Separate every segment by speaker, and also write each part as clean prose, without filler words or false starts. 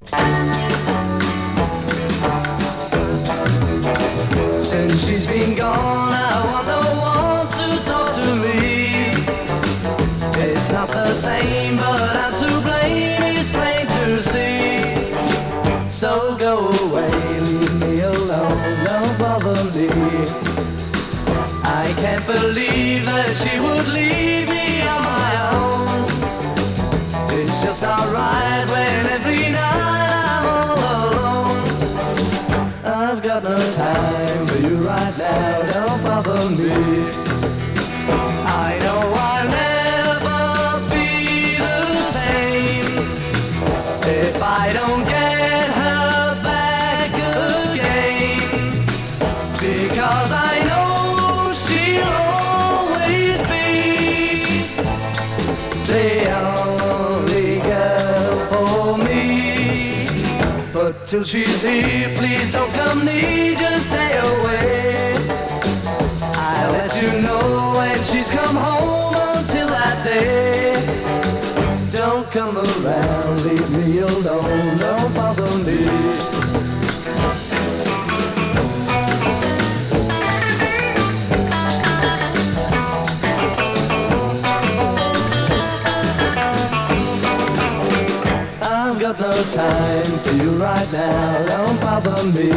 Speaker 1: Since she's been gone, I want no one to talk to me. It's not the same, but I'm to blame, it's plain to see. So go away, leave me alone, don't bother me. I can't believe that she would leave me on my own. It's just not right when every night I'm all alone. I've got no time for you right now, don't bother me. I know I'll never be the same if I don't get her back again, because I know she'll always be the only girl for me. But till she's here, please don't come near, just stay away. I'll let you know when she's come home. Until that day, don't come around, leave me alone, don't bother me. I've got no time for you right now, don't bother me.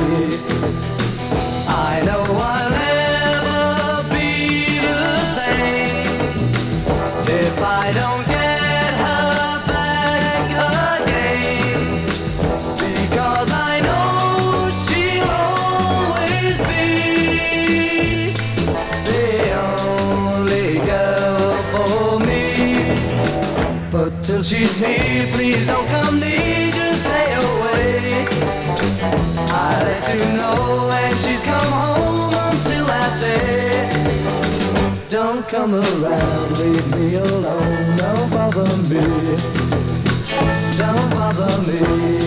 Speaker 1: I know I'll never be the same if I don't get her back again, because I know she'll always be the only girl for me. But till she's here, please don't come near, just stay away. I'll let you know when she's come home. Until that day, don't come around, leave me alone, don't bother me, don't bother me.